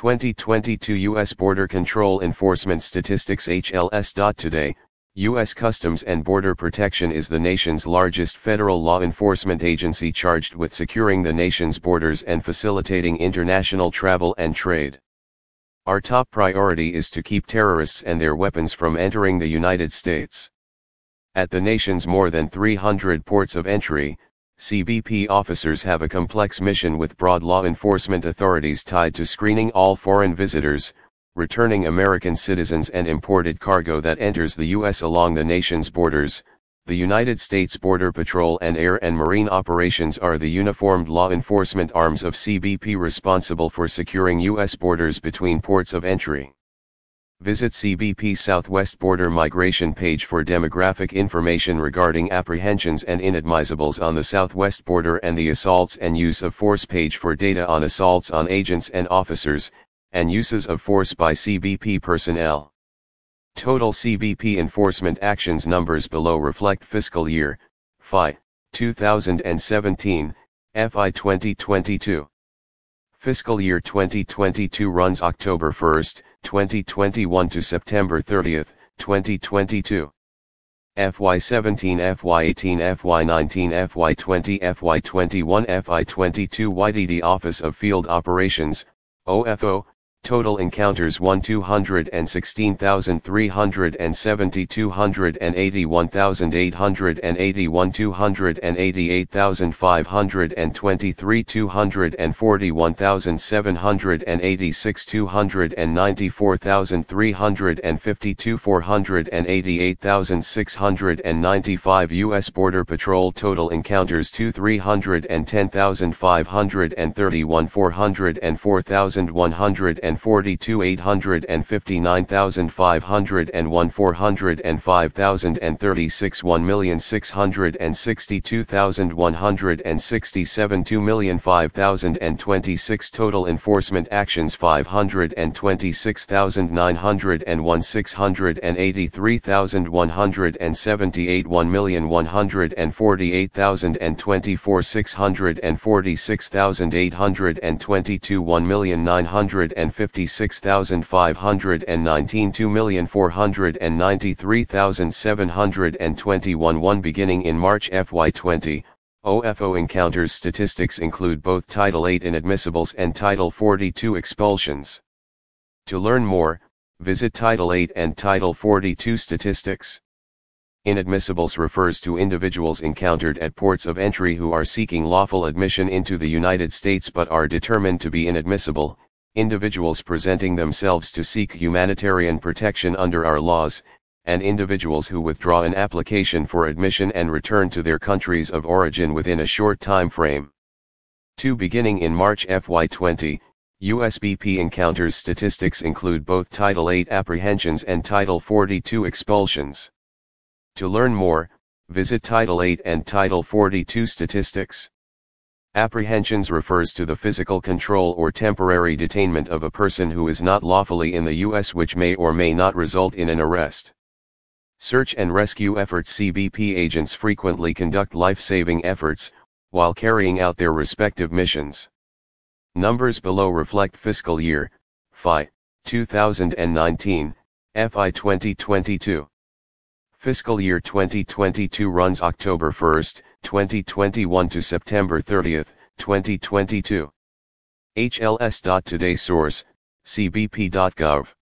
2022 U.S. Border Control Enforcement Statistics HLS. Today, U.S. Customs and Border Protection is the nation's largest federal law enforcement agency charged with securing the nation's borders and facilitating international travel and trade. Our top priority is to keep terrorists and their weapons from entering the United States. At the nation's more than 300 ports of entry, CBP officers have a complex mission with broad law enforcement authorities tied to screening all foreign visitors, returning American citizens and imported cargo that enters the U.S. along the nation's borders. The United States Border Patrol and Air and Marine Operations are the uniformed law enforcement arms of CBP responsible for securing U.S. borders between ports of entry. Visit CBP Southwest Border Migration page for demographic information regarding apprehensions and inadmissibles on the southwest border, and the Assaults and Use of Force page for data on assaults on agents and officers, and uses of force by CBP personnel. Total CBP enforcement actions numbers below reflect fiscal year, FY, 2017, FY 2022. Fiscal year 2022 runs October 1, 2021 to September 30, 2022. FY 17, FY 18, FY 19, FY 20, FY 21, FY 22 YDD Office of Field Operations, OFO. Total encounters 1,216,370, 281,881, 288,523, 241,786, 294,352, 488,695. U.S. Border Patrol total encounters 310,531, 404,142, 859,501, 405,036, 1,662,167, 2,005,026. Total enforcement actions 526,901, 683,178, 1,148,024, 646,822, 1,956,519, 2,493,721. 1 Beginning in March FY 20, OFO encounters statistics include both Title 8 inadmissibles and Title 42 expulsions. To learn more, visit Title 8 and Title 42 statistics. Inadmissibles refers to individuals encountered at ports of entry who are seeking lawful admission into the United States but are determined to be inadmissible, individuals presenting themselves to seek humanitarian protection under our laws, and individuals who withdraw an application for admission and return to their countries of origin within a short time frame. 2 Beginning in March FY 20, USBP encounters statistics include both Title 8 apprehensions and Title 42 expulsions. To learn more, visit Title 8 and Title 42 statistics. Apprehensions refers to the physical control or temporary detainment of a person who is not lawfully in the U.S., which may or may not result in an arrest. Search and rescue efforts. CBP agents frequently conduct life-saving efforts, while carrying out their respective missions. Numbers below reflect fiscal year, FY, 2019, FY 2022. Fiscal year 2022 runs October 1, 2021 to September 30, 2022. HLS. Today source, cbp.gov.